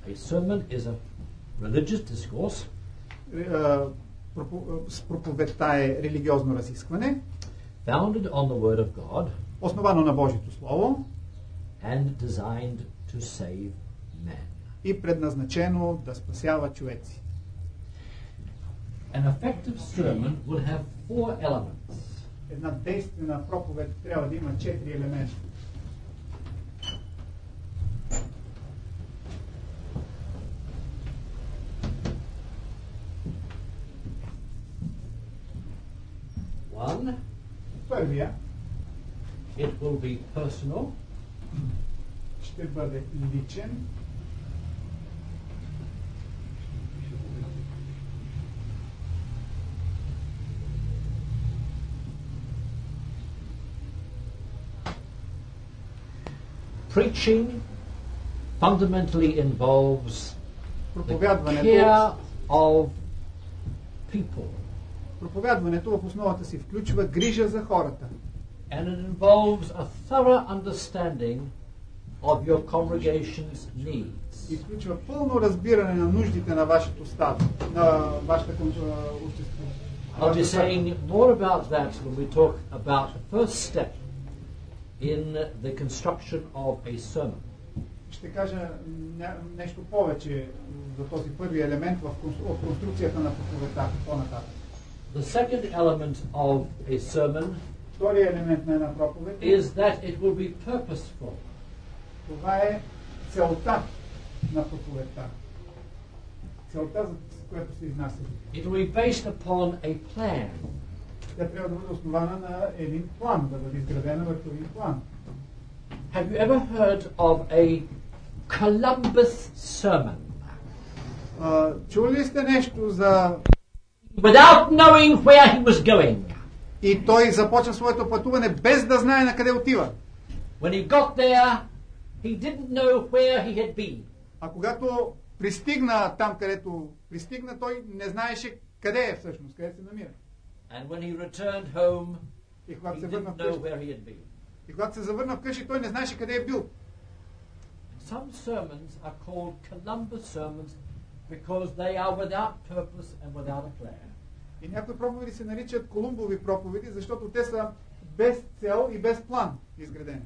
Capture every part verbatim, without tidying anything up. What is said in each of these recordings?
A sermon is a religious discourse. Uh, проповедта е религиозно разискване, founded on the Word of God, основано на Божието Слово and designed to save man. И предназначено да спасява човеци. An effective sermon would have four elements. Една действена проповед трябва да има четири елемента. One, първия, it will be personal. Ще бъде личен. Preaching fundamentally involves the care of people. Проповядването в основата си включва грижа за хората. And it involves a thorough understanding of your congregation's needs. И включва пълно разбиране на нуждите на вашето стадо, на вашата общество. I'll be saying more about that when we talk about the first step in the construction of a sermon. Ще кажа нещо повече за този първи елемент в конструкцията на проповедта по-нататък. The second element of a sermon Втория елемент на една проповед is that it will be purposeful. Това е целта на проповедта. Целта, за която се изнася. It will be based upon a plan. Тя трябва да бъде основана на един план, да бъде изградена върху един план. Have you ever heard of a Columbus sermon? Uh, чули ли сте нещо за... Without knowing where he was going. И той започна своето пътуване без да знае на къде отива. When he got there, he didn't know where he had been. А когато пристигна там, където пристигна, той не знаеше къде е всъщност, къде се намира. And when he returned home, и когато he се върна didn't know вкъщи, where he had been. и когато се завърна вкъщи, той не знаеше къде е бил. Some sermons are called Columbus sermons because they are without purpose and without a plan. И някои проповеди се наричат Колумбови проповеди, защото те са без цел и без план изградени.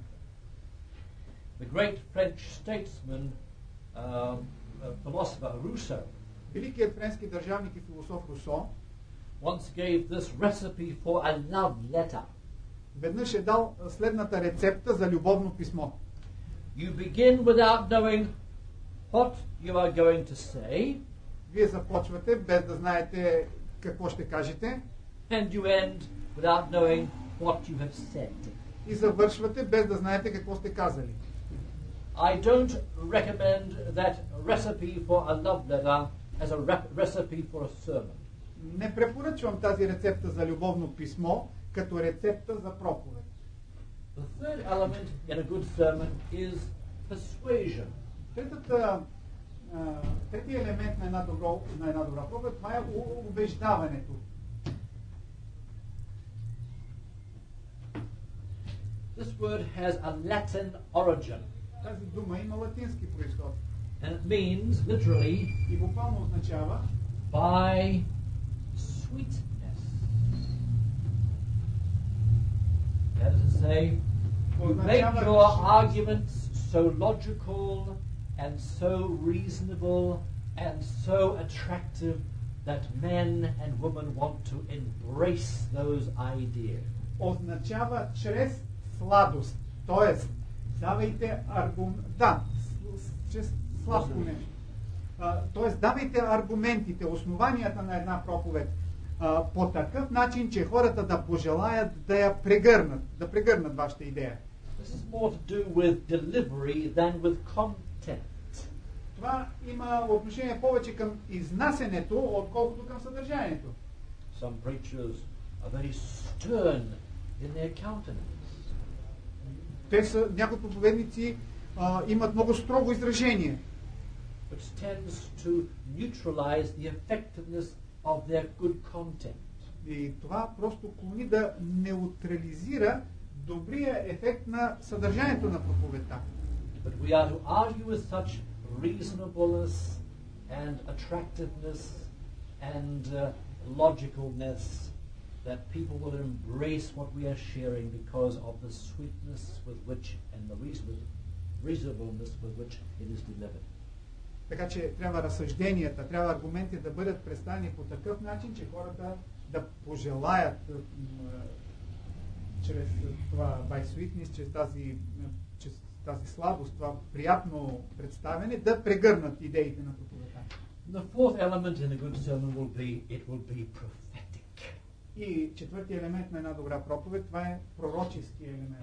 The great French statesman, uh, uh, philosopher Rousseau, великият френски държавник и философ Русо once gave this recipe for a love letter. веднъж е дал следната рецепта за любовно писмо. You begin without knowing what you are going to say. Вие започвате без да знаете какво ще кажете. And you end without knowing what you have said. И завършвате без да знаете какво сте казали. I don't recommend that recipe for a love letter as a re- recipe for a sermon. Не препоръчвам тази рецепта за любовно писмо като рецепта за проповед. The third element in a good sermon is persuasion. Третата, а, третия елемент на една, добро, на една добра проповед, това е убеждаването. This word has a Latin origin. Тази дума има латински произход. And it means, literally, и буквално означава by sweetness. That is to say, make your arguments so logical and so reasonable and so attractive that men and women want to embrace those ideas. Означава чрез сладост. Тоест, давайте аргумент. Да, чрез сладко нещо. Тоест, давайте аргументите, основанията на една проповед а, по такъв начин, че хората да пожелаят да я прегърнат, да прегърнат вашата идея. This is more to do with delivery than with content. Това има отношение повече към изнасянето, отколкото към съдържанието. Some preachers are very stern in their countenance. Те са, някои проповедници а, имат много строго изражение, which tends to neutralize the effectiveness of their good content. И това просто клони да неутрализира добрия ефект на съдържанието на проповедта. But we are to argue with such reasonableness and attractiveness and uh, logicalness, that people will embrace what we are sharing because of the sweetness with which and the reasonable, reasonableness with which it is delivered. Така че трябва разсъжденията, трябва аргументите да бъдат представени по такъв начин, че хората да пожелаят м, чрез това by sweetness, чрез тази, чрез тази слабост, това приятно представяне, да прегърнат идеите на проповедта. The fourth element in a good sermon will be, it will be prophetic. И четвъртият елемент на една добра проповед, това е пророчески елемент.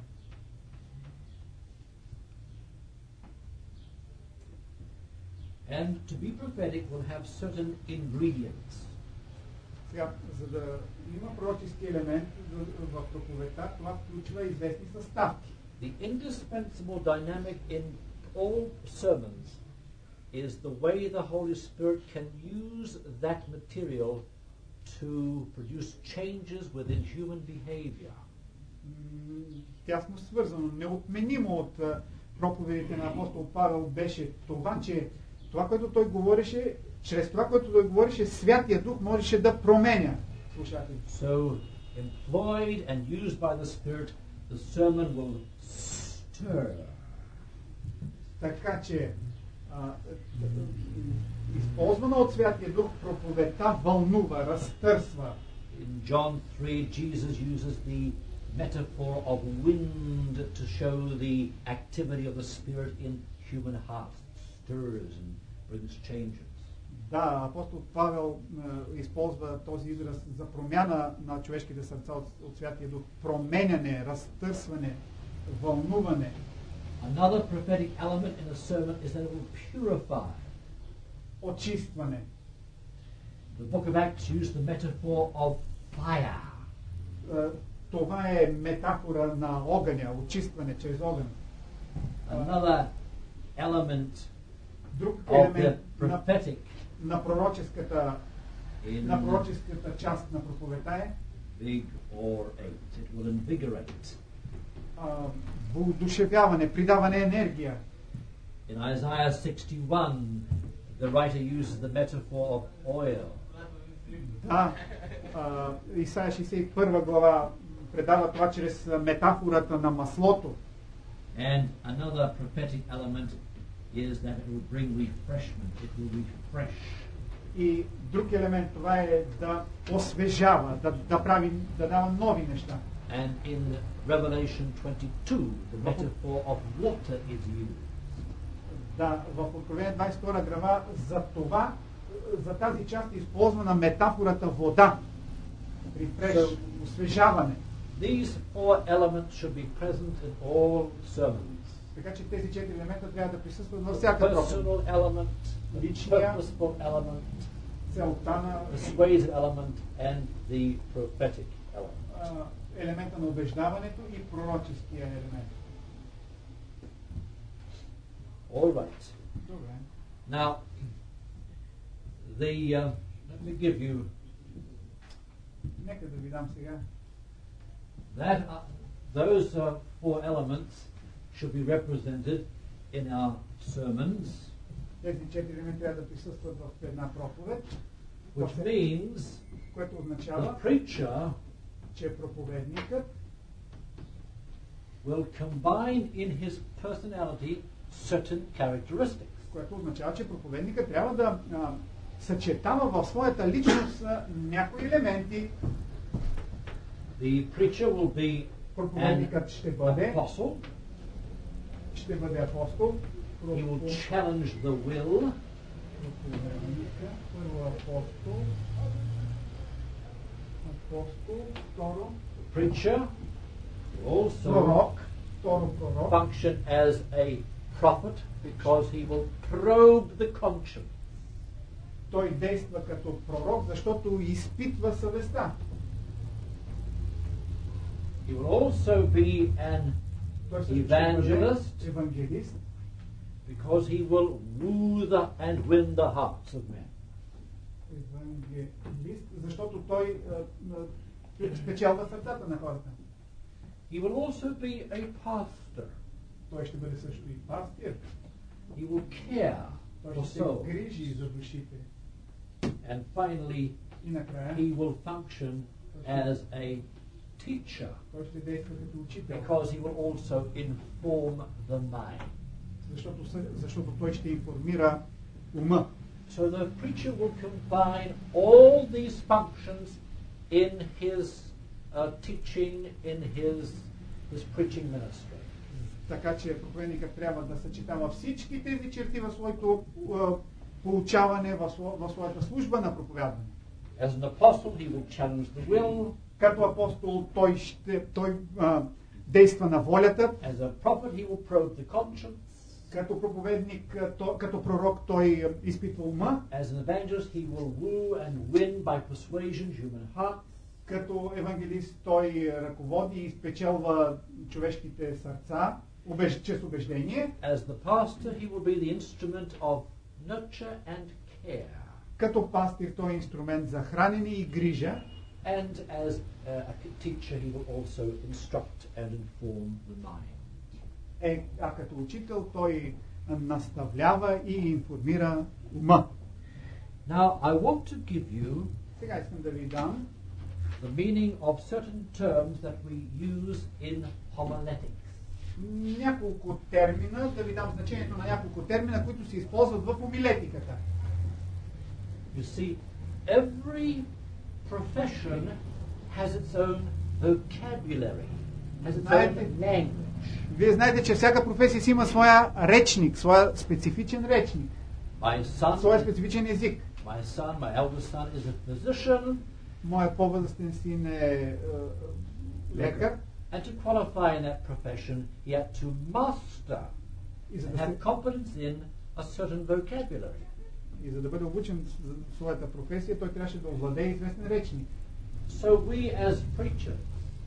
And to be prophetic will have certain ingredients. Сега, за да има пророчески елемент в проповедта, това включва известни съставки. The indispensable dynamic in all sermons is the way the Holy Spirit can use that material to produce changes within human behavior. Тясно свързано, неотменимо от проповедите на апостол Павел беше това, че това, което той говореше, чрез това, което той говореше, Святия Дух можеше да променя слушателите. So, employed and used by the Spirit, the sermon will stir. Така че, а, използвана от Святия Дух, проповедта вълнува, разтърсва. In John three, Jesus uses the metaphor of wind to show the activity of the Spirit in human hearts. Stirs and brings changes. Да, апостол Павел е, използва този израз за промяна на човешките сърца от, от Святия Дух. Променяне, разтърсване, вълнуване. Another prophetic element in a sermon is that it will purify. Очистване. The book of Acts used the metaphor of fire. Е, това е метафора на огъня, очистване чрез огън. Another element Друг of the елемент на, prophetic на, пророческата, in на пророческата част на проповедта е big or eight. It will invigorate. а, воодушевяване, придаване енергия. In Isaiah sixty-one, the writer uses the metaphor of oil. Да, а, Исаия шейсет и първа глава предава това чрез метафората на маслото. And another prophetic element is that it will bring refreshment. It will refresh. И друг елемент това е да освежава, да, да прави, да дава нови неща. And in Revelation twenty-two, the metaphor of water is used. Да, в Откровение двадесет и втора глава за това, за тази част е използвана метафората вода. Рефреш, So, освежаване. These four elements should be present in all sermons. Така че тези четири елемента трябва да присъстват във The всяка проповед. personal element, the Личния, purposeful element, целта на persuasive element, and the prophetic element. а, елемента на убеждаването и пророческия елемент. All right. Добре. Now, the uh, let me give you Нека да ви дам сега. that. Uh, those uh, four elements should be represented in our sermons, Тези четири елемента трябва да присъстват в една проповед, which means което the означава, preacher че проповедникът will combine in his personality certain characteristics. което означава, че проповедникът трябва да а, съчетава в своята личност а, някои елементи. The preacher will be an Проповедникът ще бъде, apostle. ще бъде апостол. He will challenge the will. Проповедника, първо апостол, апостол, второ Preacher will also пророк, второ пророк, function as a prophet because he will probe the conscience. той действа като пророк, защото изпитва съвестта. He will also be an Той също ще бъде evangelist евангелист, because he will woo the, and win the hearts of men. евангелист, защото той а, а, спечелва сърцата на хората. He will also be a pastor. Той ще бъде също и пастир. He will care Той ще се soul. грижи за душите. And finally, И накрая he will function as a teacher той ще действа като учител, because he will also inform the mind. защото, се- защото той ще информира ума. So the preacher will combine all these functions in his uh, teaching, in his, his preaching ministry. Така че проповедникът трябва да съчетава всички тези черти в своето а, получаване, в, сво, в своята служба на проповядване. As an apostle, he will challenge the will. Като апостол той, ще, той а, действа на волята, As a prophet, he will probe the conscience. като проповедник, а, то, като пророк той а, изпитва ума, As an evangelist, he will woo and win by persuasion human hearts. като евангелист той ръководи и спечелва човешките сърца убеж, чрез убеждение, As the pastor, he will be the instrument of nurture and care. като пастир той е инструмент за хранене и грижа, And as uh, a teacher, he will also instruct and inform the mind. е, а като учител той наставлява и информира ума. Now, I want to give you Сега искам да ви дам the meaning of certain terms that we use in homiletics. няколко термина, да ви дам значението на няколко термина, които се използват в homilетиката. You see, every profession has its own vocabulary, has its own Знаете- language. Вие знаете, че всяка професия си има своя речник, своя специфичен речник, My son, своя специфичен език. my son, my eldest son is a physician, Моя по-възрастен син е, е лекар and to qualify in that profession, he had to master и за, and да have се, competence in a certain vocabulary. и за да бъде обучен в своята професия, той трябваше да овладее известен речник. So we as preachers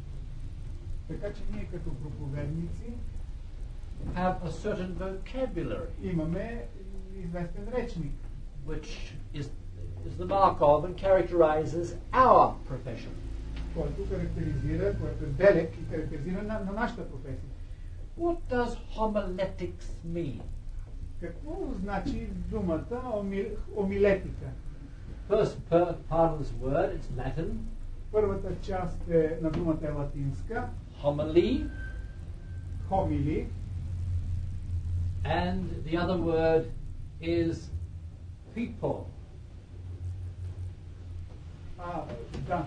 Така че ние като проповедници have a certain vocabulary, имаме известен речник, which is, is the mark of and characterizes our profession. който характеризира, който е белег и характеризира на, на нашата професия. What does homiletics mean? Какво значи думата оми, омилетика? First per- part of this word, it's Latin, Първата част е, на думата е латинска, homily, хомили, and the other word is people. а, да,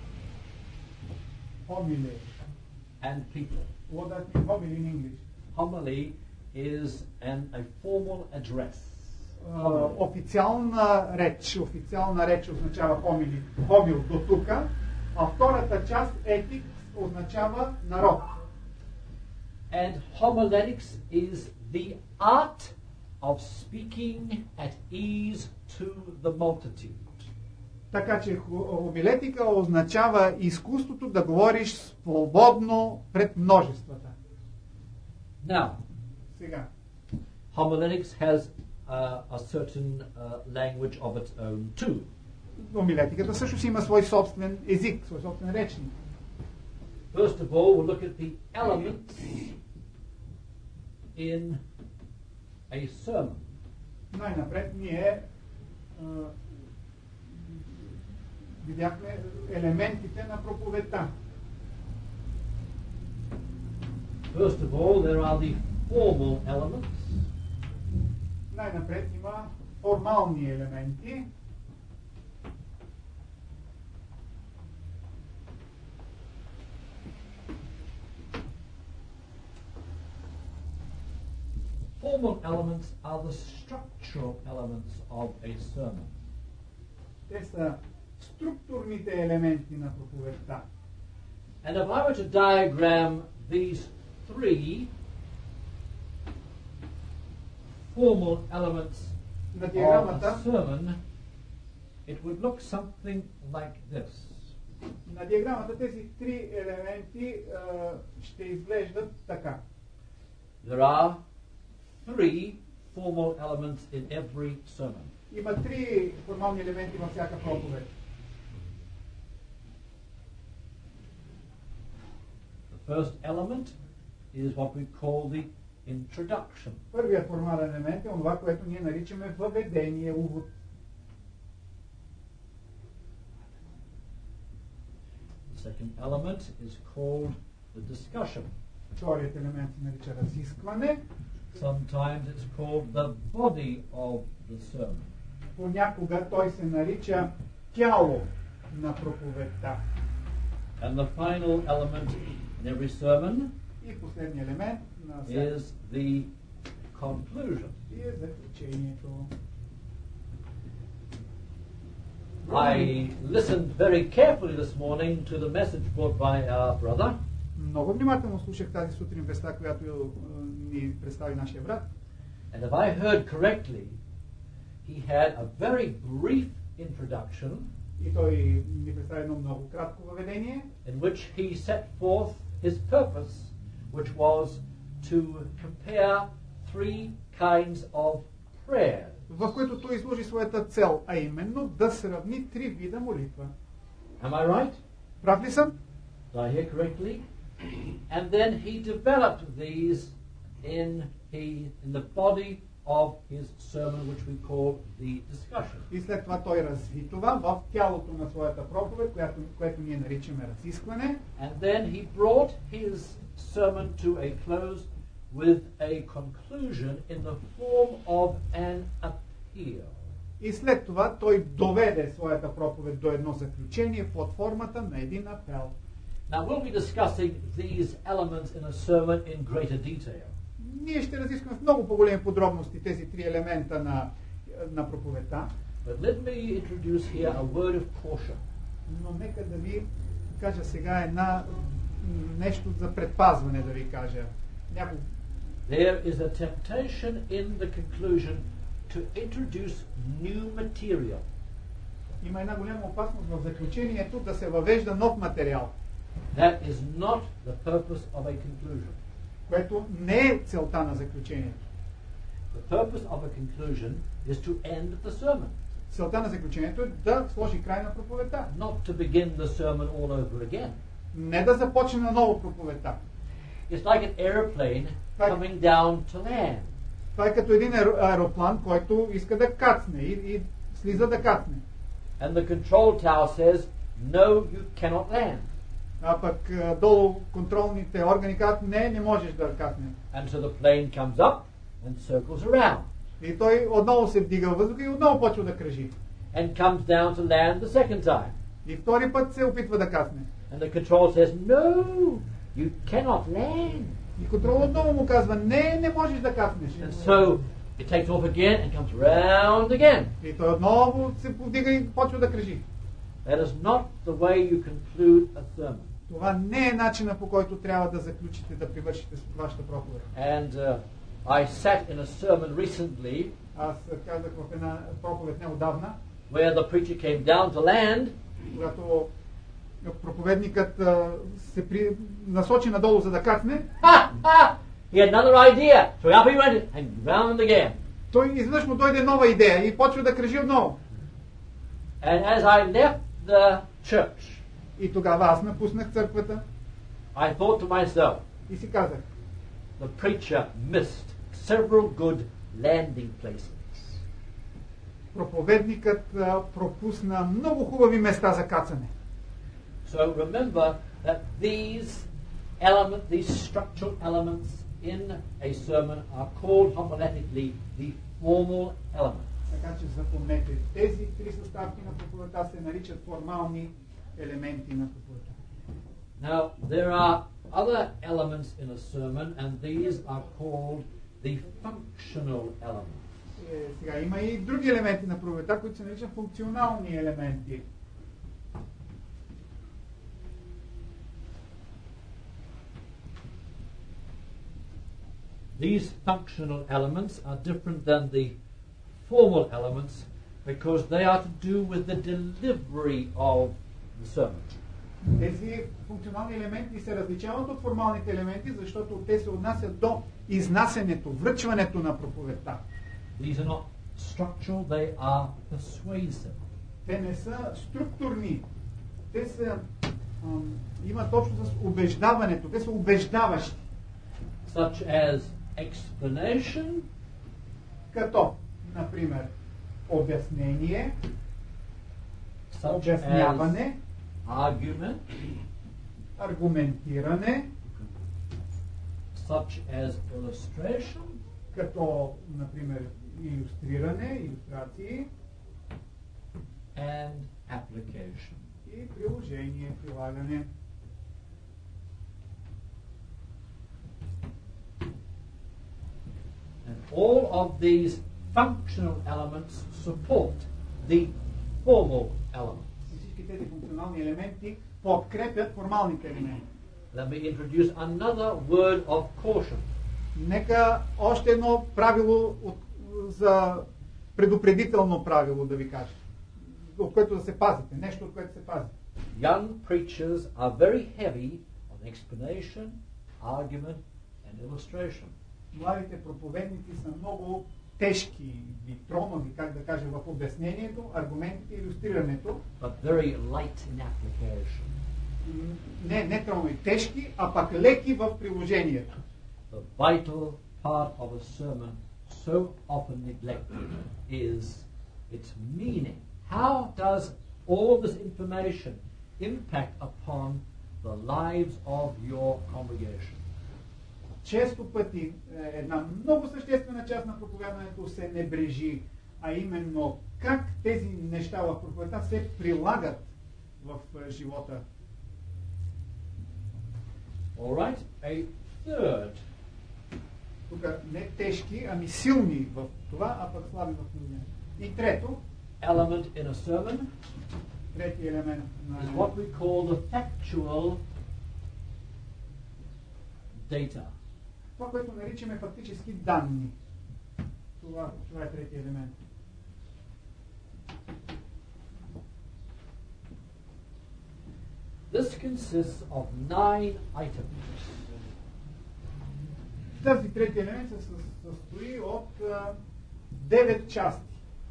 хомиле. And people. What does mean homily in English? Homily is an, a formal address. А, Homily. официална реч, официална реч означава хомили, хомил до тука, а втората част етик означава народ. And homiletics is the art of speaking at ease to the multitude. Така че хо- хомилетика означава изкуството да говориш свободно пред множествата. Now, Сега, homiletics has uh, a certain uh, language of its own too. хомилетиката също си има свой собствен език, свой собствен речник. First of all, we'll look at the elements in a sermon. Най-напред ние а, видяхме елементите на проповедта. First of all, there are the formal elements, Най-напред има формални елементи, formal elements are the structural elements of a sermon. те са структурните елементи на проповедта. And if I were to diagram these three formal elements На of a диаграмата, sermon, it would look something like this. на диаграмата тези три елементи а, ще изглеждат така. There are three formal elements in every sermon. Има три формални елементи във всяка проповед. The first element is what we call the introduction. Първият формален елемент е това, което ние наричаме въведение, увод. The second element is called the discussion. Вторият елемент се нарича разискване. Sometimes it's called the body of the sermon. Понякога той се нарича тяло на проповедта. And the final element in every sermon И последният елемент на is the conclusion. И е заключението. I listened very carefully this morning to the message brought by our brother. Много внимателно слушах тази сутрин веста, която е, ни представи нашия брат. And if I heard correctly, he had a very brief introduction И той ни представи едно много кратко въведение, in which he set forth his purpose, which was to compare three kinds of prayer. в което той изложи своята цел, а именно да сравни три вида молитва. Am I right? Прав ли съм? Did I hear correctly? And then he developed these in he in the body of his sermon, which we call the discussion. И след това той разви това в тялото на своята проповед, която, което ние наричаме разискване. And then he brought his sermon to a close with a conclusion in the form of an appeal. И след това той доведе своята проповед до едно заключение под формата на един апел. Now we'll be discussing these elements in a sermon in greater detail. Ние ще разискваме в много по-големи подробности тези три елемента на, на проповедта. But let me introduce here a word of caution. Но нека да ви кажа сега една нещо за предпазване, да ви кажа. Няколко. There is a temptation in the conclusion to introduce new material. Има една голяма опасност в заключението да се въвежда нов материал. That is not the purpose of a conclusion. Което не е целта на заключението. The purpose of a conclusion is to end the sermon. Целта на заключението е да сложи край на проповедта. Not to begin the sermon all over again. Не да започне наново проповедта. It's like an aeroplane coming down to land. Това е като един аероплан, който иска да кацне и, и слиза да кацне. And the control tower says, no, you cannot land. А пък долу контролните органи казват, не, не можеш да кацне. And so the plane comes up and circles around. И той отново се вдига във въздуха и отново почва да кръжи. And comes down to land the second time. И втори път се опитва да кацне. And the control says, no, you cannot land. И контрол отново му казва, не, не можеш да кацнеш. And so it takes off again and comes round again. И той отново се повдига и почва да кръжи. That is not the way you conclude a sermon. Това не е начина, по който трябва да заключите, да привършите вашата проповед. And uh, I sat in a sermon recently Аз казах в една проповед неодавна, where the preacher came down to land, когато проповедникът а, се при... насочи надолу, за да кацне. ha, ha, he had another idea. So up he went and round again. Той изведнъж му дойде нова идея и почва да кръжи отново. And as I left the church, И тогава аз напуснах църквата I thought to myself, и си казах, the preacher missed several good landing places. проповедникът а, пропусна много хубави места за кацане. So remember that these element, these structural elements in a sermon are called homiletically the formal elements. Така че запомнете, тези три съставки на проповедта се наричат формални елементи на проповедта. Now there are other elements in a sermon, and these are called the functional elements. Е, сега има и други елементи на проповедта, които се наричат функционални елементи. These functional elements are different than the formal elements because they are to do with the delivery of the sermon. Тези функционални елементи се различават от формалните елементи, защото те се отнасят до изнасянето, връчването на проповедта. These are not structural, they are persuasive. Те не са структурни. Те са, ам, имат общо с убеждаването. Те са убеждаващи. Such as explanation, като, например, обяснение, such as обясняване, argument, аргументиране, such as illustration, като, например, илюстриране, илюстрации and application. и приложение, прилагане. And all of these functional elements support the formal elements. И всички тези функционални елементи подкрепят формалните елементи. Let me introduce another word of caution. Нека още едно правило от, за предупредително правило да ви кажа, от което да се пазите, нещо от което се пазите. Young preachers are very heavy on explanation, argument and illustration. Младите проповедници са много тежки и тромави, как да кажа, в обяснението, аргументите и илюстрирането. But very light in application. Не, не тромави, тежки, а пак леки в приложението. The vital part of a sermon, so often neglected, is its meaning. How does all this information impact upon the lives of your congregation? Често пъти една много съществена част на проповядването се небрежи, а именно как тези неща в проповедта се прилагат в живота. All right, a third Тук не тежки, ами силни в това, а пък слаби в приложението. И трето, element in a sermon трети елемент на is what we call the factual data. това, което наричаме фактически данни. Това, това е трети елемент. This consists of nine items. Тази трети елемент се състои от девет части.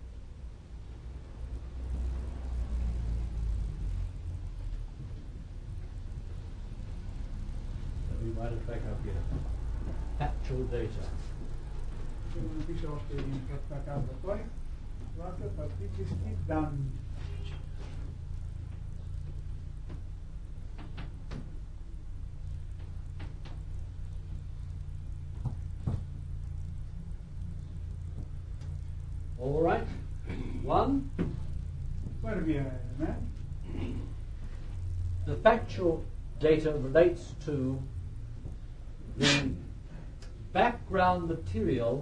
Let me write it back up here. Factual data. Ще го напиша още един път, така казва той. Това са фактически данни. All right. One, Първия елемент. the factual data relates to the background material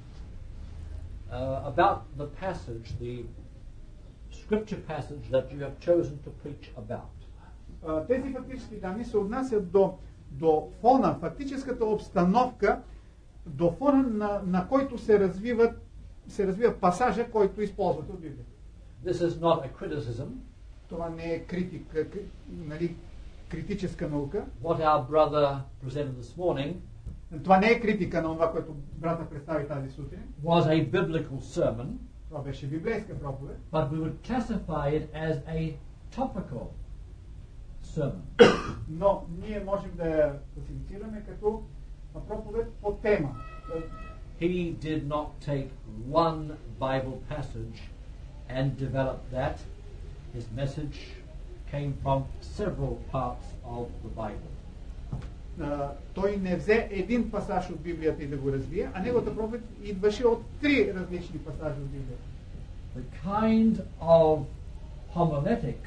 uh, about the passage, the scripture passage that you have chosen to preach about. А, Тези фактически данни се отнасят до, до фона, фактическата обстановка, до фона, на, на който се развиват се развива пасажа, който използвате от Библията. This is not a criticism. Това не е критика, кри, нали, критическа наука. What our brother presented this morning Това не е критика на това, което брата представи тази сутрин. was a biblical sermon, Това беше библейска проповед. but we would classify it as a topical sermon. Но ние можем да я класифицираме като проповед по тема. He did not take one Bible passage and develop that. His message came from several parts of the Bible. Uh, той не взе един пасаж от Библията и да го развие, а неговата проповед идваше от три различни пасажи от Библията. The kind of homiletics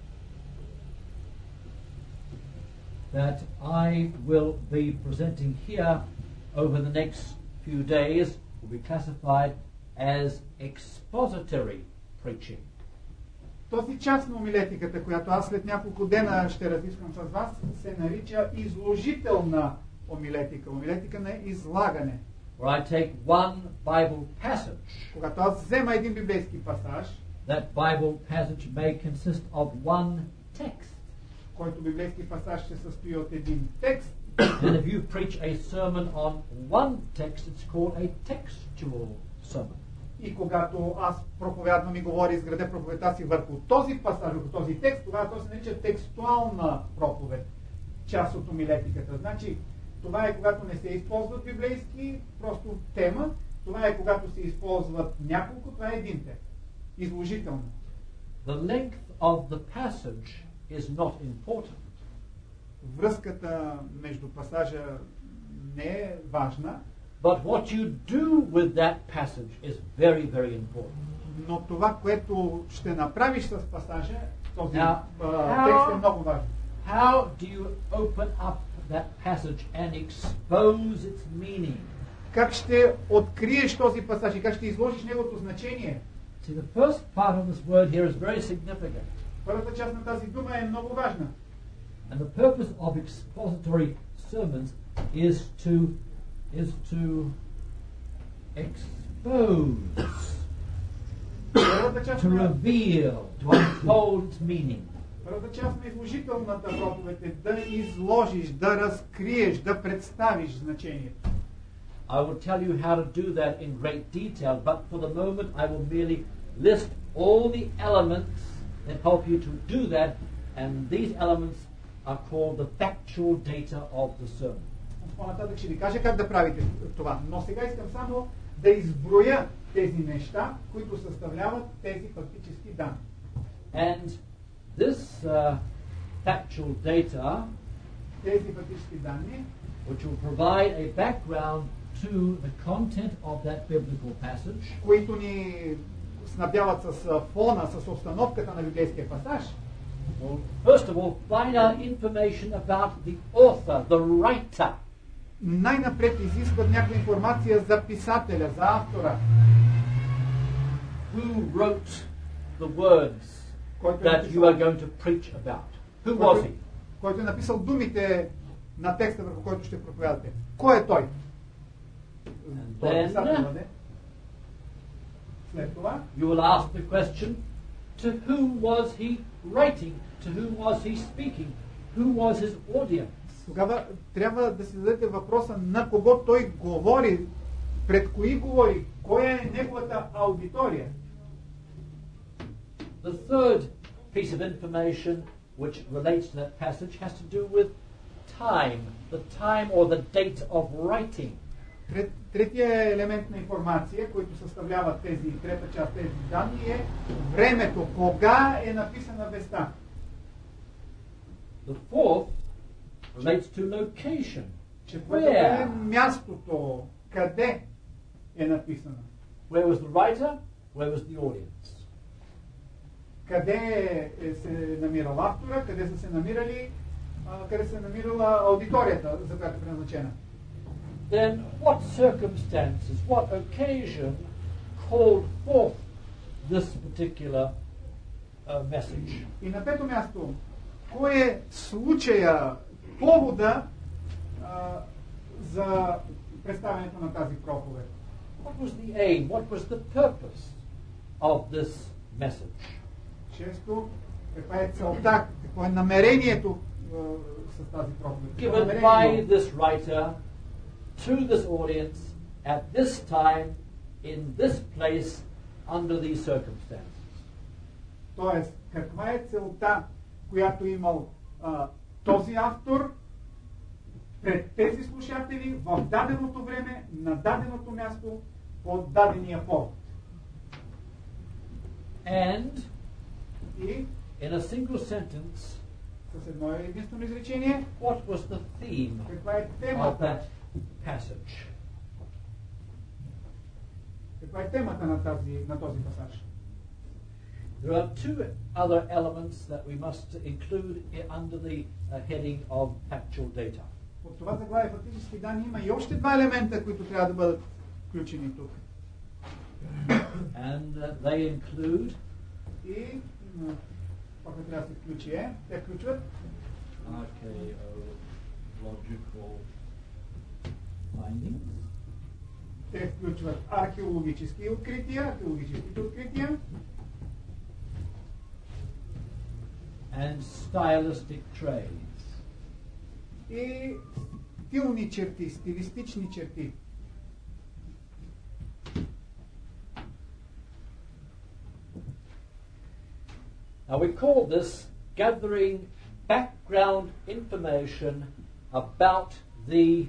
that I will be presenting here over the next few days will be classified as expository preaching. Този част на омилетиката, която аз след няколко дена ще разисквам с вас, се нарича изложителна омилетика, омилетика на излагане. Where I take one Bible passage, Когато аз взема един библейски пасаж, that Bible passage may consist of one text. който библейски пасаж се състои от един текст, And if you preach a sermon on one text, it's called a textual sermon. и когато аз проповядвам и говоря, изградя проповедта си върху този пасаж, върху този текст, тогава то се нарича текстуална проповед, част от омилетиката. Значи, Това е когато не се използват библейски, просто тема. Това е когато се използват няколко, това е един текст. Изложително. The length of the passage is not important. Връзката между пасажа не е важна. But what you do with that passage is very, very important. Но това, което ще направиш с пасажа, този Now, uh, текст е много важен. How do you open up that passage and expose its meaning? Как ще откриеш този пасаж и как ще изложиш неговото значение? See, the first part of this word here is very significant. Първата част на тази дума е много важна. And the purpose of expository sermons is to is to expose, Първата част to на, reveal, to unfold its meaning. първата част на изложителната проповед е да изложиш, да разкриеш, да представиш значението. I will tell you how to do that in great detail, but for the moment I will merely list all the elements that help you to do that, and these elements are called the factual data of the sermon. По-нататък ще ви кажа как да правите това. Но сега искам само да изброя тези неща, които съставляват тези фактически данни. And this uh, factual data, Тези фактически данни, which will provide a background to the content of that biblical passage, които ни снабдяват с фона, с обстановката на библейския пасаж, will first of all find out information about the author, the writer. най-напред изискват някаква информация за писателя, за автора. Who wrote the words Който е that you are написал, going to preach about? Who was he? който е написал думите на текста, върху който ще проповядате. Кой е той? Той е then- писателят, не? След това You will ask the question, to whom was he writing? To whom was he speaking? Who was his audience? Тогава трябва да си зададете въпроса на кого той говори, пред кои говори, коя е неговата аудитория. The third piece of information which relates to that passage has to do with time, the time or the date of writing. Трет, третия елемент на информация, който съставлява тези, трета част тези данни е времето, кога е написана веста. The fourth relates to location. Четвъртото е Where? мястото, къде е написана. Where was the writer? Where was the audience? Къде е се намирал автора, къде са се намирали, а, къде се е намирала аудиторията, за която е предназначена. Then what circumstances, what occasion called forth this particular uh, message? И на пето място, кой е случая, повода а, за представянето на тази проповед? What was the aim? What was the purpose of this message? Шесто, каква е целта, какво е намерението а, с тази проповед? Какво е Given by намерението? this writer to this audience at this time, in this place, under these circumstances. Тоест, каква е целта, която е имал а, този автор пред тези слушатели в даденото време, на даденото място, по дадения повод. And И in a single sentence, с едно единствено изречение, what was the theme каква е of темата, that passage? каква е темата на, тази, на този пасаж. There are two other elements that we must include i- under the uh, heading of factual data. От това заглавие фактически данни има и още два елемента, които трябва да бъдат включени тук. And uh, they include И м, това, което трябва да се включи е, те включват archaeological findings, те включват археологически открития, археологическите открития and stylistic traits. и стилни черти, стилистични черти. Now we call this gathering background information about the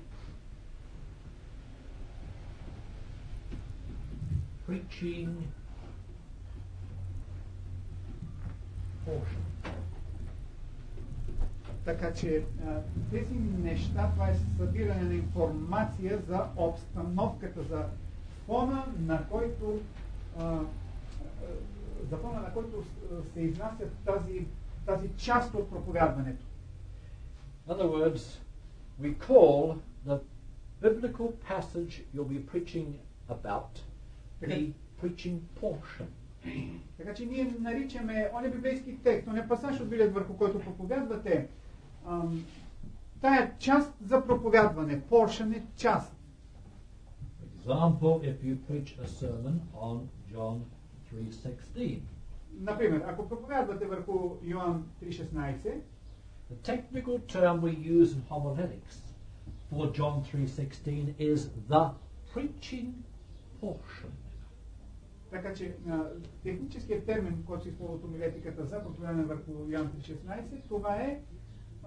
preaching portion. Така че тези неща, това е събиране на информация за обстановката, за фона, на който а, за фона, на който се изнася тази, тази част от проповядването. In other words, we call the biblical passage you'll be preaching about the preaching portion. Така че ние наричаме оня библейски текст, оня пасаж от Библията, върху който проповядвате, ам, тая част за проповядване, portion е част. For example, if you preach a sermon on John three sixteen. Например, ако проповядвате върху Йоан три шестнайсет, the technical term we use in homiletics for John three sixteen is the preaching portion. Така че техническият термин, който се използва от homilетиката за проповядване върху Йоан три шестнайсет, това е а,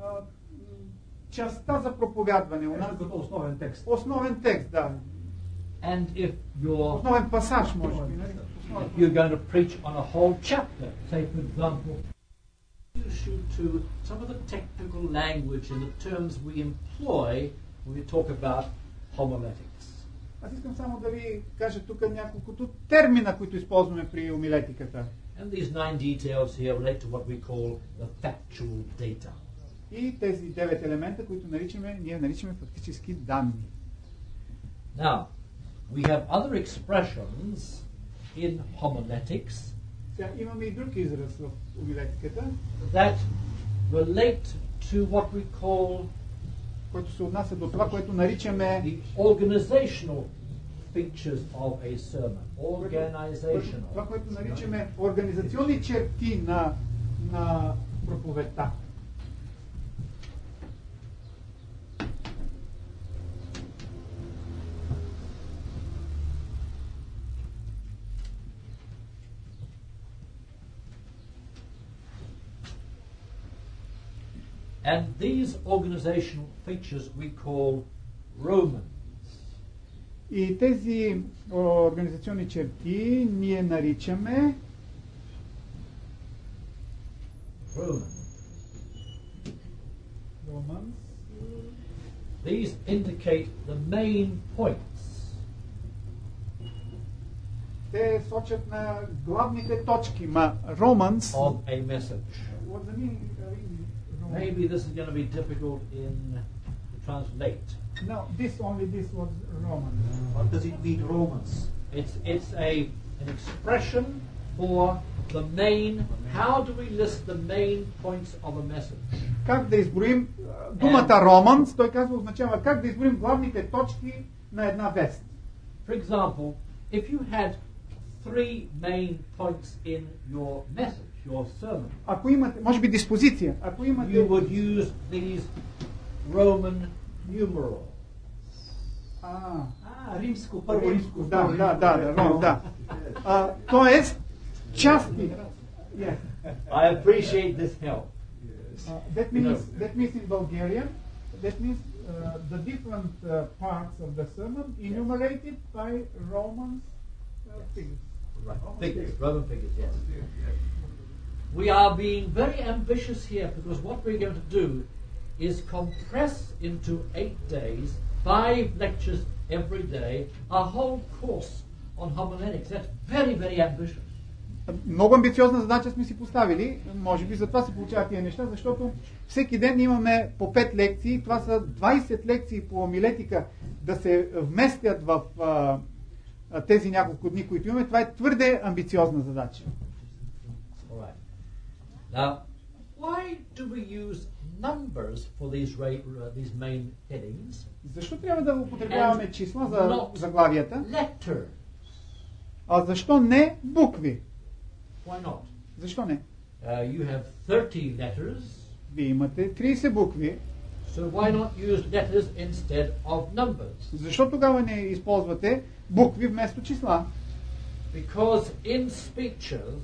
частта за проповядване. Като основен текст. Основен текст, да. And if you're основен пасаж, може би. If you're going to preach on a whole chapter, say for example, introduce you to some of the technical language and the terms we employ when we talk about homiletics. Аз искам само да ви кажа тук няколкото термина, които използваме при homilетиката. And these nine details here relate to what we call the factual data. И тези девет елемента, които наричаме, ние наричаме фактически данни. Now, we have other expressions in homiletics. Сега имаме и друг израз в homilетиката, that relate to what we call който се отнася до това, което наричаме the organizational features of a sermon. Organizational. Това, което наричаме организационни черти на, на проповедта. And these organizational features we call Romans. И тези организационни черти ние наричаме Romans. Romans. These indicate the main points. Те сочат на главните точки, ма Romans of a message. What does it mean? Maybe this is going to be difficult in to translate. No, this only this was Roman. What does it mean, Romans? It's it's a an expression for the main. How do we list the main points of a message? Как да изброим думата Romans? Той казва означава как да изброим главните точки на една вест. For example, if you had three main points in your message, your sermon, ако имате, може би диспозиция, ако имате, you would use these Roman numerals. А, А, римско, първо римско. да, да, да, да, да, да. А, тоест, части. Yes. I appreciate this help. Uh, that means that means in Bulgarian, that means uh, the different uh, parts of the sermon enumerated by Roman uh, figures. Right. Figures, Roman figures, yes. We are being very ambitious here because what we're going to do is compress into eight days, five lectures every day, a whole course on homiletics. That's very, very ambitious. Много амбициозна задача сме си поставили, може би затова се получават тия неща, защото всеки ден имаме по пет лекции, това са двайсет лекции по homilетика да се вместят в а, а, тези няколко дни, които имаме. Това е твърде амбициозна задача. Alright. Now, why do we use numbers for these ra- uh, these main headings? Защо трябва да употребяваме числа за not заглавията? Letters. А защо не букви? Why not? Защо не? Uh, you have thirty letters, Вие имате трийсет букви. so why not use letters instead of numbers? Защо тогава не използвате букви вместо числа? Because in speeches,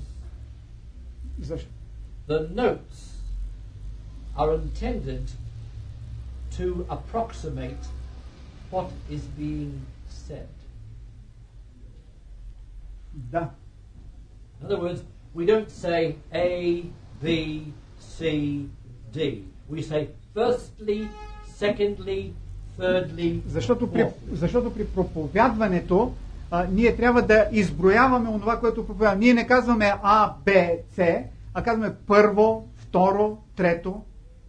Защо? the notes are intended to approximate what is being said. Да. In other words, we don't say A, B, C, D. We say firstly, secondly, thirdly, Защото при, fourthly. защото при проповядването а, ние трябва да изброяваме онова, което проповядваме. Ние не казваме А, Б, С, а казваме първо, второ, трето.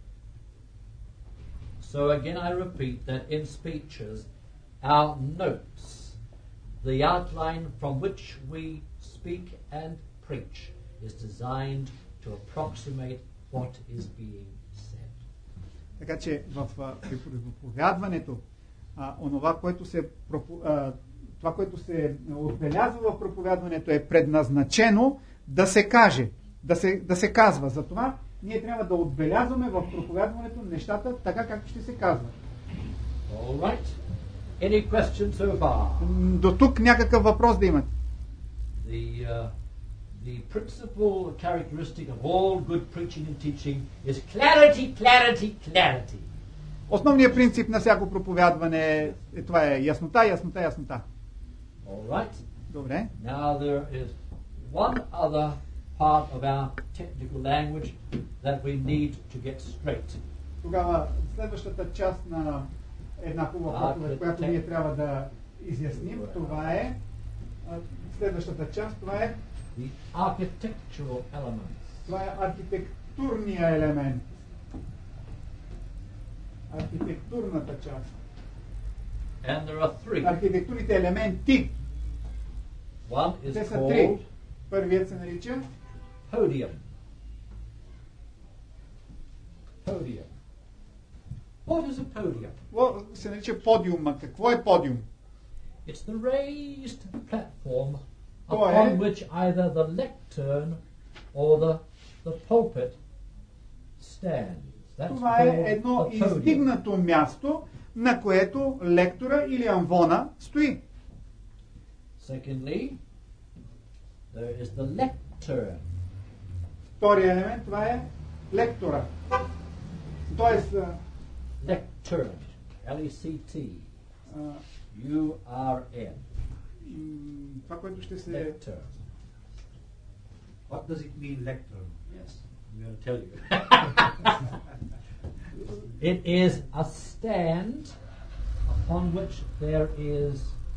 So again I repeat that in speeches, our notes, the outline from which we speak and preach, is designed to approximate what is being said. Така че в, а, при проповядването, а, онова, което се, пропо- а, това, което се отбелязва в проповядването е предназначено да се каже, да се, да се казва. Затова ние трябва да отбелязваме в проповядването нещата така, както ще се казват. All right. Any questions so far? М, До тук някакъв въпрос да имате. The, uh, the principal characteristic of all good preaching and teaching is clarity, clarity, clarity. Основният принцип на всяко проповядване е, е това е яснота, яснота, яснота. All right. Добре. Now there is one other part of our technical language that we need to get straight. Тогава следващата част на една хубава проповед, която ние трябва да изясним, това е а, следващата част, това е The architectural elements. това е архитектурния елемент. Архитектурната част. And there are three. Архитектурните елементи. One is Те са called три. Първият се нарича podium. Podium. What is a podium? Какво се нарича подиума? Какво е подиум? It's the raised platform То е- upon which either the lectern or the, the pulpit stands. That's Това е called едно a podium. издигнато място, на което лектора или амвона стои. Secondly, there is the lectern. Втория елемент, това е лектора. Тоест, а, Lectern. L E C T а, U R N. м, това, което ще се... Lectern. What does it mean, lectern? Yes, I'm going to tell you. It is a stand upon which there is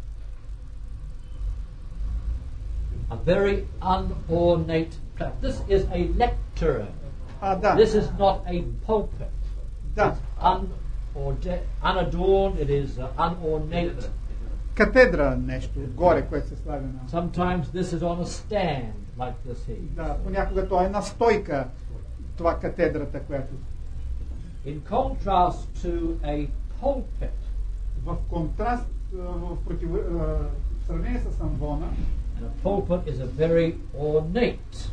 a very unornate platform. This is a lectern. А, да. This is not a pulpit. Да. It's unorde- unadorned, it is uh, unornate. Катедра нещо отгоре, което се слага на... Sometimes this is on a stand like this here. Да, понякога това е на стойка, това катедрата, която... In contrast to a pulpit, В контраст, а, в, против... а, в сравнение с амвона, and a pulpit is a very ornate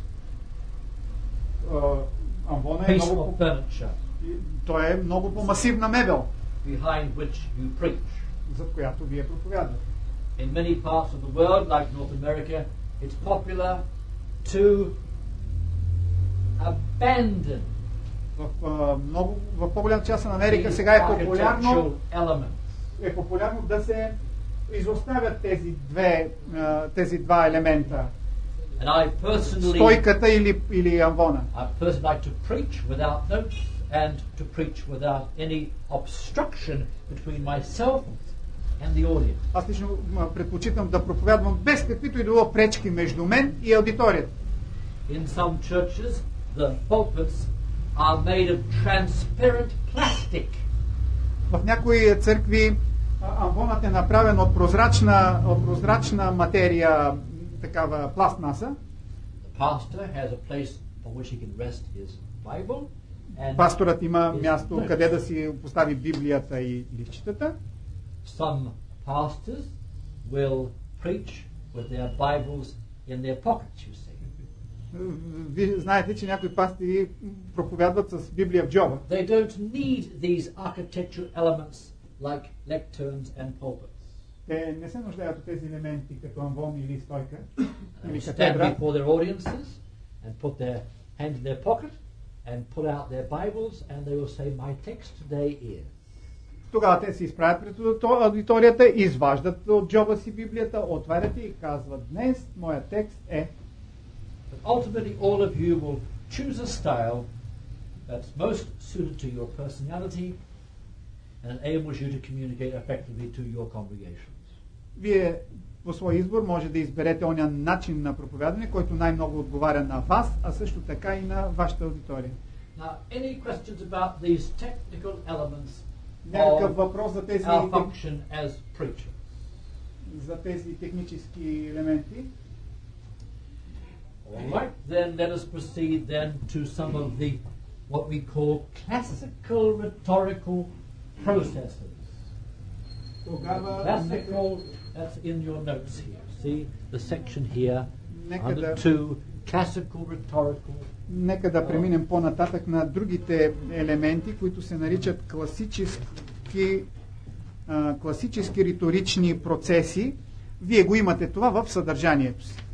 а, амвона е piece много... of по- furniture Той е много по-масивна мебел, behind which you preach. за която вие проповядвате. In many parts of the world, like North America, it's popular to abandon В, а, много, в по-голяма част на Америка these сега е популярно, architectural elements. е популярно да се изоставят тези, две, а, тези два елемента. And I personally, Стойката или, или амвона. I personally like to preach without notes and to preach without any obstruction between myself and the audience. Аз лично м, предпочитам да проповядвам без каквито и било пречки между мен и аудиторията. In some churches, the pulpits are made of transparent plastic. В някои църкви а, амвонът е направен от прозрачна, от прозрачна материя, м, такава пластмаса. The pastor has a place on which he can rest his Bible, and Пасторът има his място notes. къде да си постави Библията и листчетата. Some pastors will preach with their Bibles in their pockets, you see. Вие знаете, че някои пастири проповядват с Библия в джоба. They don't need these architectural elements like lecterns and pulpits. Те не се нуждаят от тези елементи, като амвон или стойка, They или will stand катедра. before their audiences and put their hand in their pocket and pull out their Bibles and they will say, my text today is. Тогава те се изправят пред аудиторията, изваждат от джоба си Библията, отварят и казват: днес моя текст е. But ultimately all of you will choose a style that's most suited to your personality and enables you to communicate effectively to your congregations. Вие по свой избор може да изберете оня начин на проповядване, който най-много отговаря на вас, а също така и на вашата аудитория. Now, any questions about these technical elements Някакъв въпрос за тези, our function as preachers? за тези технически елементи? All right, then let us proceed then to some of the what we call classical rhetorical processes. Тогава Classical, that's in your notes here. See the section here, нека under да, two, classical rhetorical. нека да преминем по-нататък на другите елементи, които се наричат класически, а, класически риторични процеси. Вие го имате това в съдържанието си.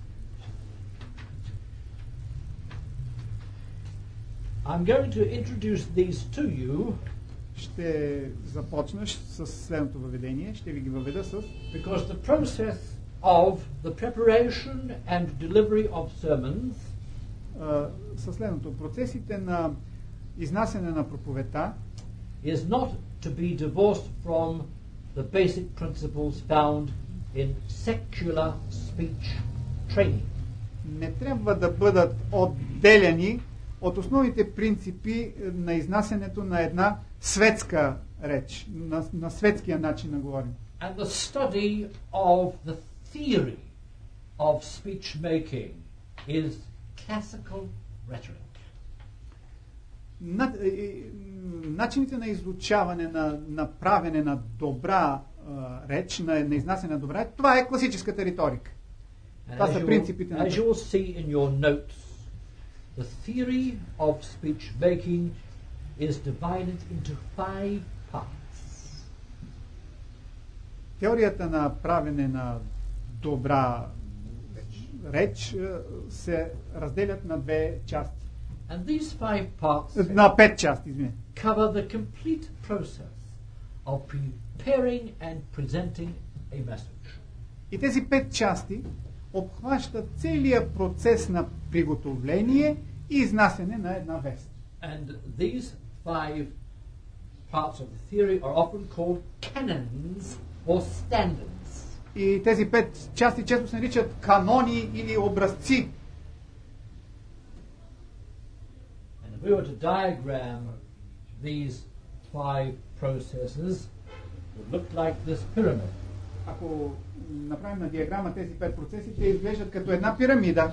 I'm going to introduce these to you Ще започна с следното въведение. Ще ви ги въведа с... because the process of the preparation and delivery of sermons а, със следното. Процесите на изнасяне на проповедта is not to be divorced from the basic principles found in secular speech training. не трябва да бъдат отделяни от основните принципи на изнасянето на една светска реч, на, на светския начин на говорене. And the study of the theory of speech making is classical rhetoric. На, и, начините на изучаване, на, на правене на добра а, реч, на, на изнасяне на добра реч, това е класическата риторика. And Това as са you, принципите will, на... as you will see in your notes, the theory of speech making is divided into five parts. Теорията на правене на добра реч се разделят на две части. And these five parts На пет части, извиня. cover the complete process of preparing and presenting a message. И тези пет части обхващат целият процес на приготовление и изнасяне на една вест. And these five parts of the theory are often called canons or standards. И тези пет части често се наричат канони или образци. And if we were to diagram these five processes, it would look like this pyramid. Ако направим на диаграма тези пет процеси, те изглеждат като една пирамида.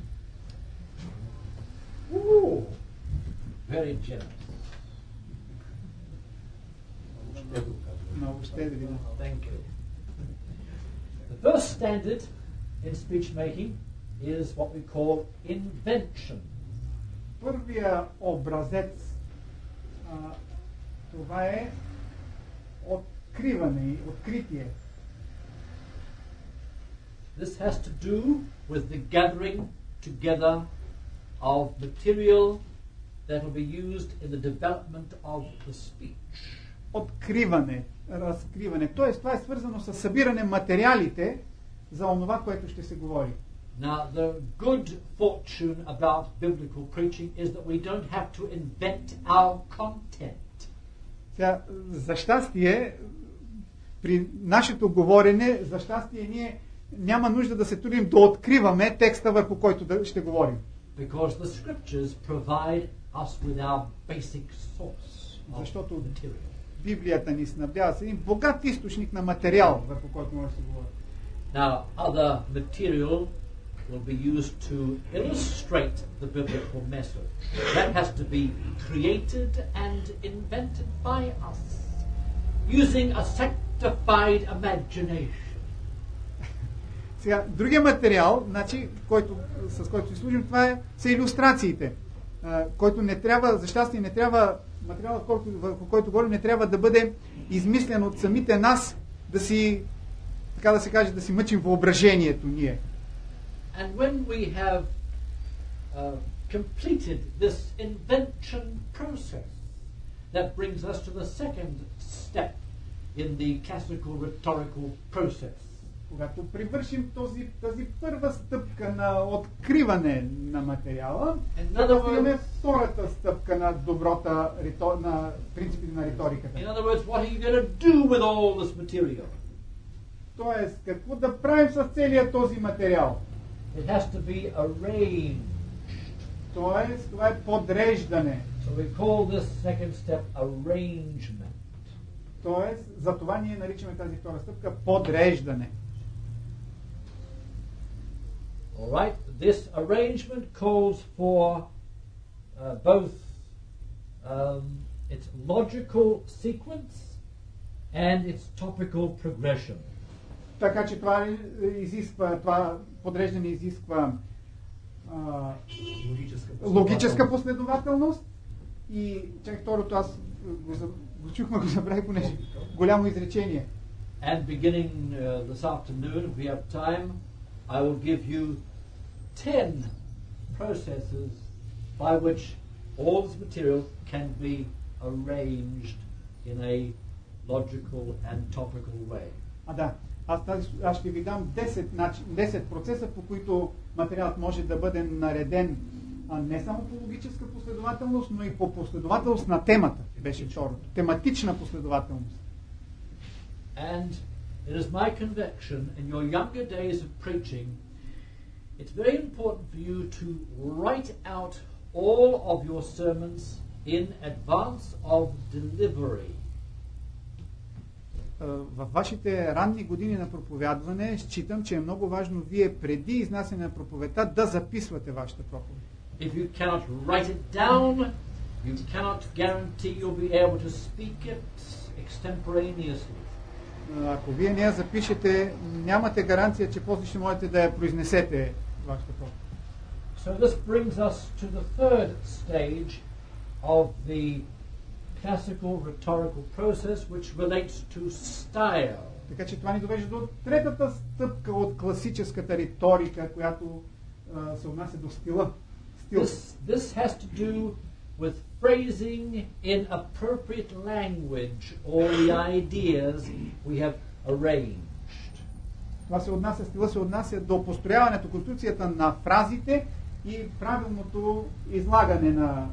Ooh, very generous. Много щедри, да. Thank you. The first standard in speech making is what we call invention. Първия образец, а, това е откриване, откритие. This has to do with the gathering together of material that will be used in the development of the speech. Откриване, разкриване. Тоест, това е свързано с събиране материалите за онова, което ще се говори. Now, the good fortune about biblical preaching is that we don't have to invent our content. Сега, за щастие, при нашето говорене, за щастие ние няма нужда да се трудим да откриваме текста, върху който да ще говорим. Because the scriptures provide us with our basic source of Защото material. Библията ни снабдява с един богат източник на материал, върху който може да се говори. Now, other material will be used to illustrate the biblical message. That has to be created and invented by us, using a sanctified imagination. Сега, другия материал, значи, който, с който си служим, това е, са илюстрациите, а, който не трябва, за щастие не трябва, материалът, който, върху който говорим, не трябва да бъде измислен от самите нас, да си, така да се каже, да си мъчим въображението ние. And when we have uh, completed this invention process, that brings us to the second step in the classical rhetorical process. Когато привършим този, тази първа стъпка на откриване на материала, Another тогава имаме word- втората стъпка на доброта, рито- на принципите на риториката. In other words, what are you going to do with all this material? Тоест, какво да правим с целият този материал? It has to be arranged. Тоест, това е подреждане. So we call this second step arrangement. Тоест, за това ние наричаме тази втора стъпка подреждане. All right, this arrangement calls for uh, both um, its logical sequence and its topical progression. Така че това изисква, това подреждане изисква а, Логическа логическа последователност и чак второто аз го, за- го чухме, го забравих, понеже голямо изречение. And beginning uh, this afternoon, if we have time, I will give you ten processes by which all this material can be arranged in a logical and topical way. А да, аз, тази, аз ще ви дам десет, начин, десет процеса, по които материалът може да бъде нареден а не само по логическа последователност, но и по последователност на темата, беше второто. Тематична последователност. And it is my conviction in your younger days of preaching, it's very important for you to write out all of your sermons in advance of delivery. А, Във вашите ранни години на проповядване считам, че е много важно вие преди изнасяне на проповедта да записвате вашата проповед. If you cannot write it down, you cannot guarantee you'll be able to speak it extemporaneously. А, Ако вие не я запишете, нямате гаранция, че после ще можете да я произнесете вашата проповед. So this brings us to the third stage of the classical rhetorical process, which relates to style. Така че това ни довежда до третата стъпка от класическата риторика, която а, се отнася до стила. Стил. This, this has to do with phrasing in appropriate language all the ideas we have arranged. Това се отнася, стила се отнася до построяването, конструкцията на фразите и правилното излагане на,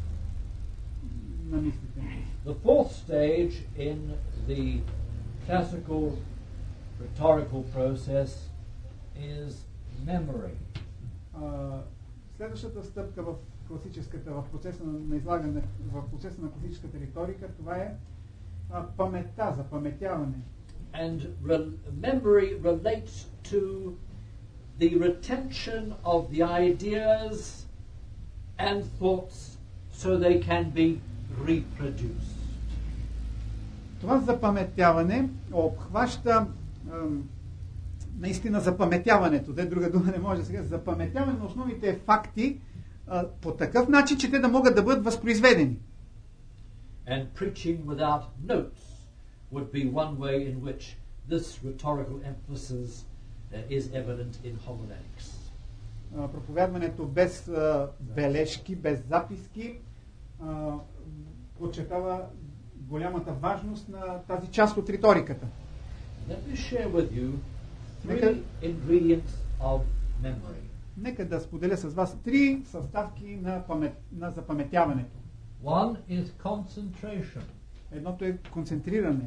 на мислите. The fourth stage in the classical rhetorical process is memory. А, Следващата стъпка в класическата, в процеса на, на излагане, в процеса на класическата риторика, това е а, паметта, запаметяване. And re- memory relates to the retention of the ideas and thoughts so they can be reproduced. Това запаметяване обхваща ам, наистина запаметяването, де друга дума не може да се каже, запаметяване на основните факти а, по такъв начин, че те да могат да бъдат възпроизведени. And preaching without notes would be one way in which this rhetorical emphasis uh, is evident in homiletics. А, проповядването без а, бележки, без записки а, подчертава голямата важност на тази част от риториката. Let me share with you three Нека- ingredients of memory. Нека да споделя с вас три съставки на, памет, на запаметяването. One is concentration. Едното е концентриране,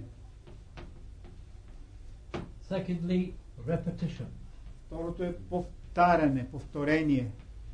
Secondly, repetition. второто е повтаряне, повторение.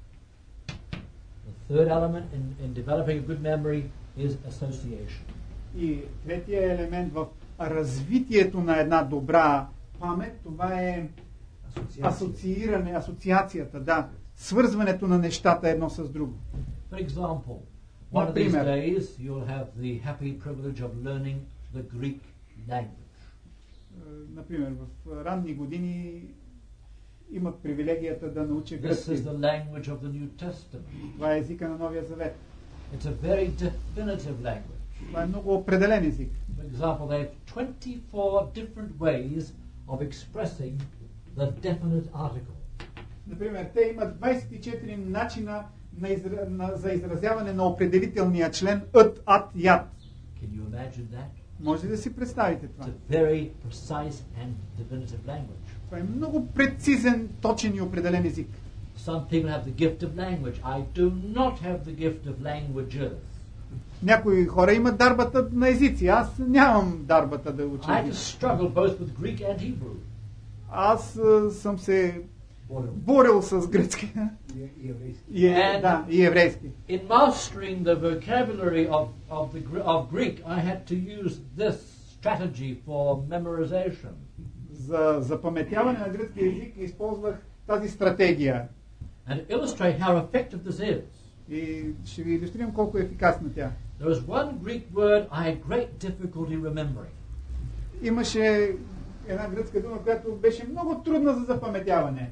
The third element in, in developing a good memory is association. И третия елемент в развитието на една добра памет, това е Асоциация. асоцииране, асоциацията, да, свързването на нещата едно с друго. For example, one of these Например. days you'll have the happy privilege of learning the Greek language. Е, Например, в ранни години имах привилегията да науча This гръцки. is the language of the New Testament. Това е езика на Новия Завет. It's a very definitive language. Това е много определен език. For example, they have twenty-four different ways of expressing the definite article. Например, те имат двадесет и четири начина на изра... на... за изразяване на определителния член ът, ат, яд. Can you imagine that? Може ли да си представите това? It's a very precise and definitive language. Това е много прецизен, точен и определен език. Some people have the gift of language. I do not have the gift of languages. Някои хора имат дарбата на езици. Аз нямам дарбата да уча I had to езици. struggle both with Greek and Hebrew. Аз а, съм се борил с гръцки И еврейски. и, е, And- да, и еврейски. In mastering the vocabulary of, of, the, Gr- of Greek, I had to use this strategy for memorization. За запаметяване на гръцки език използвах тази стратегия. And to illustrate how effective this is, И ще ви илюстрирам колко е ефикасна тя. there was one Greek word I had great difficulty remembering. Имаше една гръцка дума, която беше много трудна за запаметяване.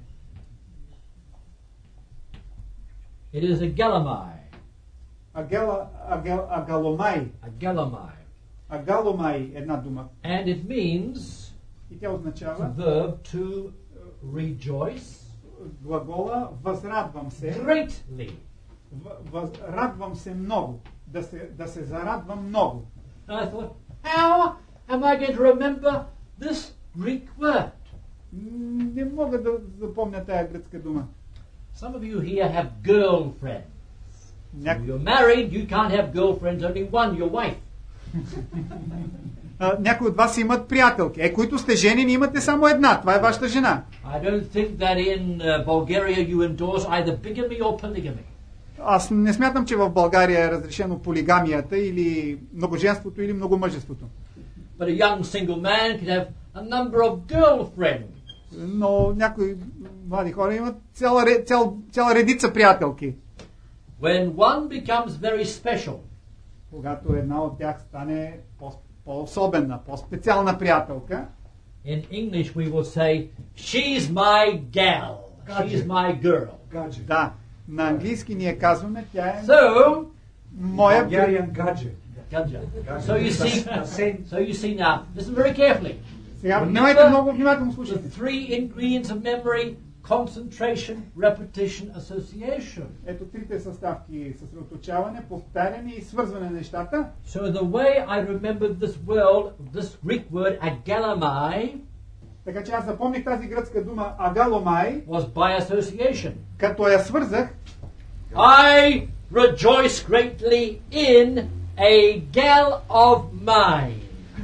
It is agalomai. Агела, агел, агаломай. Agalomai. Агаломай е една дума. And it means И тя the означава verb to rejoice глагола възрадвам се. greatly. В- въз- радвам се много. Да се, да се зарадвам много. And I thought, how am I going to remember this Greek word? М, Не мога да запомня тая гръцка дума. Some of you here have girlfriends. If Няк... you're married, you can't have girlfriends, only one, your wife. а, някои от вас имат приятелки. Е, които сте женени, имате само една. Това е вашата жена. I don't think that in uh, Bulgaria you endorse either bigamy or polygamy. Аз не смятам, че в България е разрешено полигамията или многоженството или многомъжеството. But a young single man can have a number of girlfriends. Но някои млади хора имат цяла, ре- цял, цяла редица приятелки. When one becomes very special, Когато една от тях стане по- по-особена, по-специална приятелка, in English we will say, she's my gal, she's my girl. Гадже. да, на английски ние казваме, тя е So, моя при... Bulgarian гадже. gotcha. So you see, The same. so you see now, listen very carefully. Сега Remember внимайте много внимателно The слушайте. three ingredients of memory: concentration, repetition, association. Ето трите съставки: съсредоточаване, повтаряне и свързване на нещата. So the way I remembered this word, this Greek word agalamai, Така че аз запомних тази гръцка дума агаломай, was by association. като я свързах, I rejoice greatly in a gal of mine.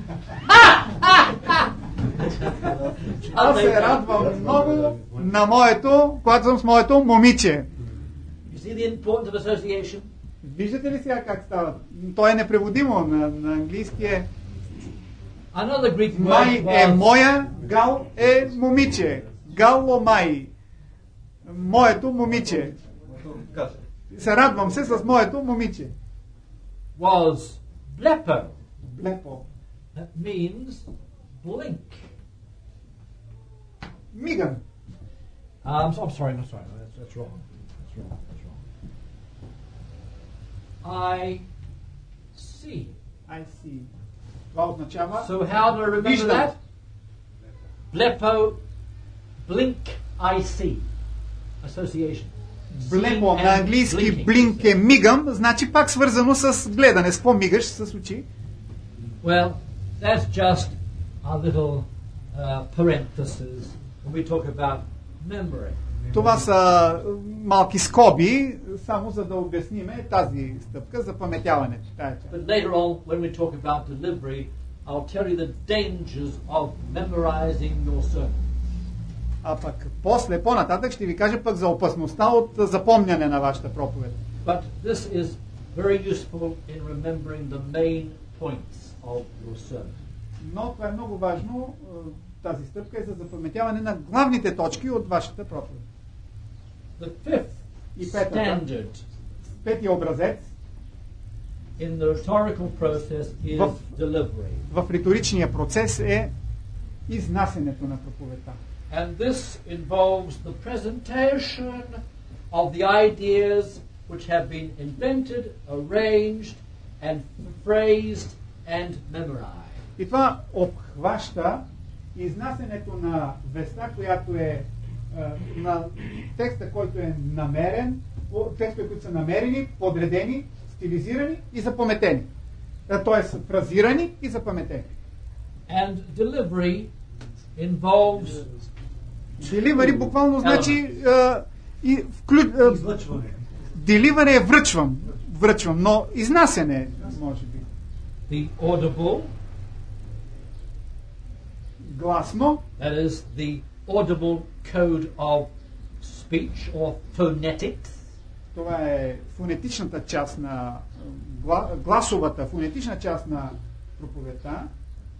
аз се радвам много на моето, когато съм с моето момиче. You see the importance of association? Виждате ли сега как става? То е непреводимо на, на английски е Another Greek май word е was моя, гал е момиче. Галомай. Моето момиче. Се радвам се с моето момиче. was blepo. Блепо. That means blink. Миган. Um, so- I'm sorry, I'm sorry. That's, that's wrong. That's wrong. That's wrong. I see. I see. Това означава So how do I remember Visual. that? Blepo, blink, I see. Association. блепо Seeing на and английски blinking. блинк е мигам, значи пак свързано с гледане. С какво мигаш с очи? Well, that's just a little uh, parenthesis when we talk about memory. Това са малки скоби, само за да обясниме тази стъпка за паметяването. Тая част. But later on, when we talk about delivery, I'll tell you the dangers of memorizing your sermon. А пък после, по-нататък ще ви кажа пък за опасността от запомняне на вашата проповед. But this is very useful in remembering the main points of your sermon. Но това е много важно, е, тази стъпка е за запаметяване на главните точки от вашата проповед. The fifth И петата, standard петия образец in the rhetorical process is В- delivery. в риторичния процес е изнасянето на проповедта. And this involves the presentation of the ideas which have been invented, arranged, and phrased and memorized. И това обхваща изнасянето на веста, която е, е на текста, който е намерен, по- текстове, които са намерени, подредени, стилизирани и запаметени. т.е. фразирани и запаметени. And delivery involves Delivery буквално значи а, и вклю... а, Излъчване. Delivery е връчвам, връчвам, но изнасяне може би. the audible, Гласно, that is the audible code of speech or phonetics, това е фонетичната част на гла, гласовата фонетична част на проповедта.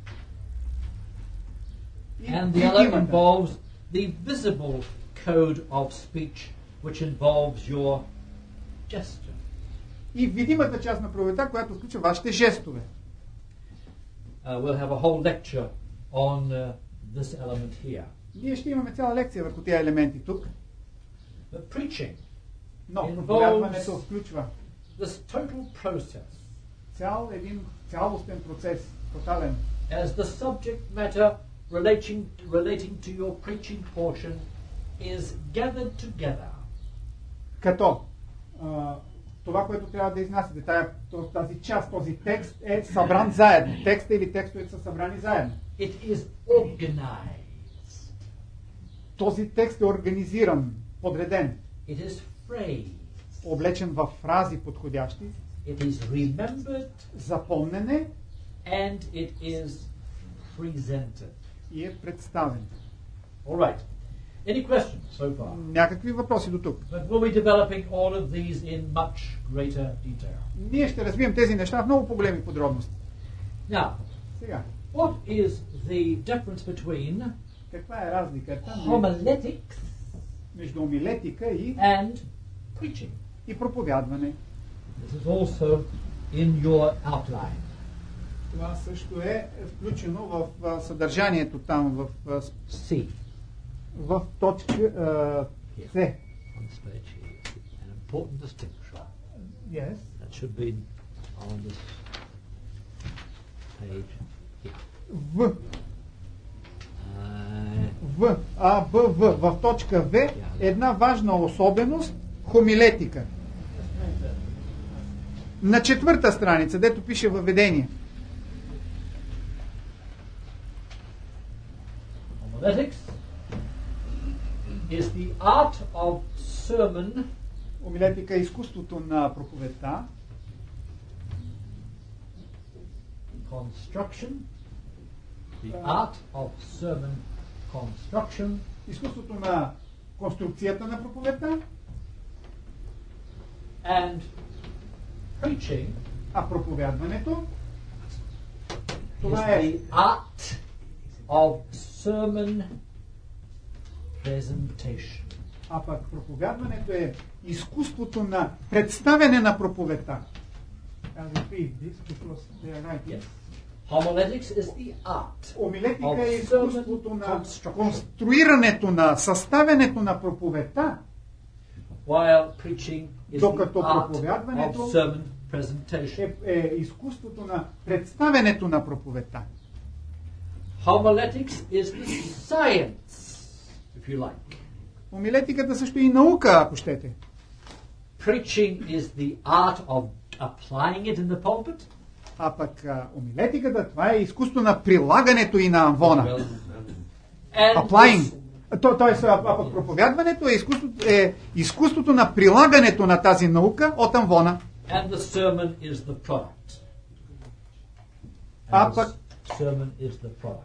И and the other видимата. involves the visible code of speech, which involves your gesture. И видимата част на проповедта, която включва вашите жестове. Uh, we'll have a whole lecture on uh, this element here. Ние ще имаме цяла лекция върху тези елементи тук, But preaching но Involves- проповядването включва this total process цял един цялостен процес, тотален. as the subject matter relating relating to your preaching portion is gathered together. Като а, това, което трябва да изнасяте, тая, тази част, този текст е събран заедно. Текста или текстовете са събрани заедно. It is organized. Този текст е организиран, подреден, It is phrased. облечен в фрази подходящи, It is remembered запомнене and it is presented. и е представен. All right. Any questions so far? Някакви въпроси до тук. But we'll be developing all of these in much greater detail. Ние ще развием тези неща в много по-големи подробности. Now, Сега, what is the difference between каква е разликата между, homiletics между омилетика и, and preaching? и проповядване? This is also in your outline. Това също е включено в а, съдържанието там, в, а, с- C. в точка а, С. On this page here. An important distinction. Yes. That should be on this page here. В. Uh, В. А, Б, В. В точка В една важна особеност хомилетика. На четвърта страница, дето пише въведение. homiletics is the art of sermon Омилетика е изкуството на проповедта, construction, the art of sermon construction, изкуството на конструкцията на проповедта, and preaching а проповядването is това е the art of sermon presentation. а пък проповядването е изкуството на представяне на проповедта. I'll repeat this because they are right. Yes. Homiletics is the art Омилетика е of изкуството sermon на construction, конструирането на съставянето на проповедта, while preaching is the Докато art проповядването of sermon presentation. е, е изкуството на представянето на проповедта. Homiletics is the science, if you like. Омилетиката също е и наука, ако щете. Preaching is the art of applying it in the pulpit. А пък а, омилетиката, това е изкуство на прилагането и на амвона. And Applying. То, тоест, а, а пък проповядването е изкуството, е изкуството на прилагането на тази наука от амвона. And the sermon is the product. А And the пък sermon is the product.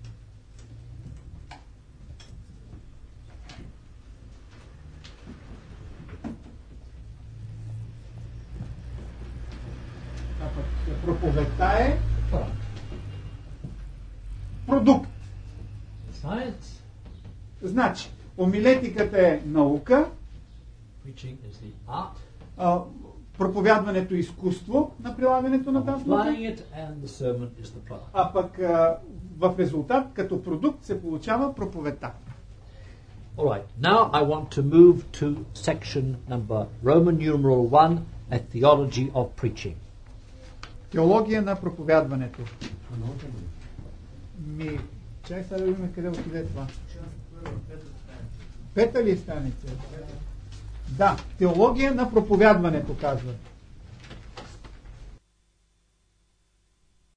А пък проповедта е Product. продукт. Science. Значи, омилетиката е наука, Preaching is the art. а, проповядването е изкуство на прилагането на тази наука, Applying it, and the sermon is the product. а пък а, в резултат, като продукт, се получава проповедта. All right. Now I want to move to section number Roman numeral one, a theology of preaching. Теология на проповядването. Ми, чай сега да видим къде отиде това. Пета ли е страница? Да, теология на проповядването, казва.